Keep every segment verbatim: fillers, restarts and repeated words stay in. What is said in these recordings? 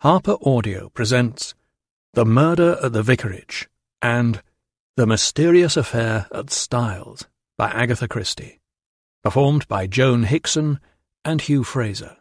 Harper Audio presents The Murder at the Vicarage and The Mysterious Affair at Styles by Agatha Christie, performed by Joan Hickson and Hugh Fraser.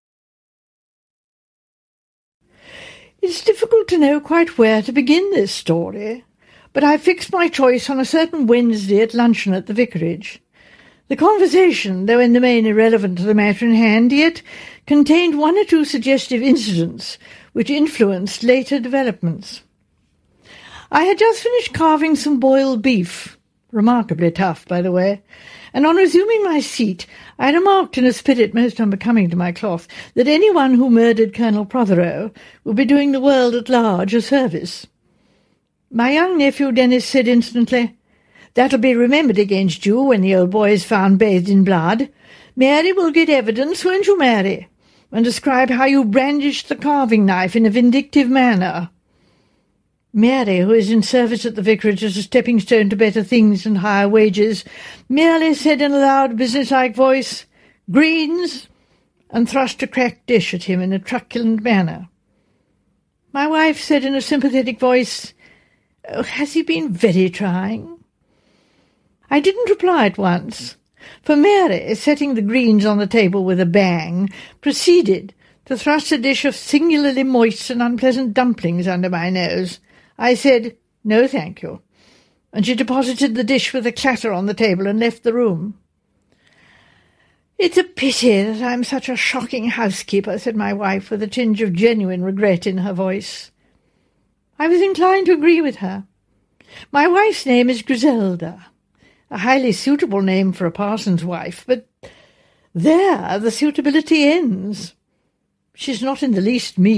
It's difficult to know quite where to begin this story, but I fixed my choice on a certain Wednesday at luncheon at the vicarage. The conversation, though in the main irrelevant to the matter in hand, yet contained one or two suggestive incidents which influenced later developments. I had just finished carving some boiled beef, remarkably tough, by the way, and on resuming my seat I remarked in a spirit most unbecoming to my cloth that anyone who murdered Colonel Prothero would be doing the world at large a service. My young nephew Dennis said instantly, "That'll be remembered against you when the old boy is found bathed in blood. Mary will get evidence, won't you, Mary, and describe how you brandished the carving knife in a vindictive manner." Mary, who is in service at the vicarage as a stepping stone to better things and higher wages, merely said in a loud, business-like voice, "Greens," and thrust a cracked dish at him in a truculent manner. My wife said in a sympathetic voice, "Oh, has he been very trying?" I didn't reply at once, for Mary, setting the greens on the table with a bang, proceeded to thrust a dish of singularly moist and unpleasant dumplings under my nose. I said, "No, thank you," and she deposited the dish with a clatter on the table and left the room. "It's a pity that I'm such a shocking housekeeper," said my wife, with a tinge of genuine regret in her voice. I was inclined to agree with her. My wife's name is Griselda, a highly suitable name for a parson's wife, but there the suitability ends. She's not in the least me.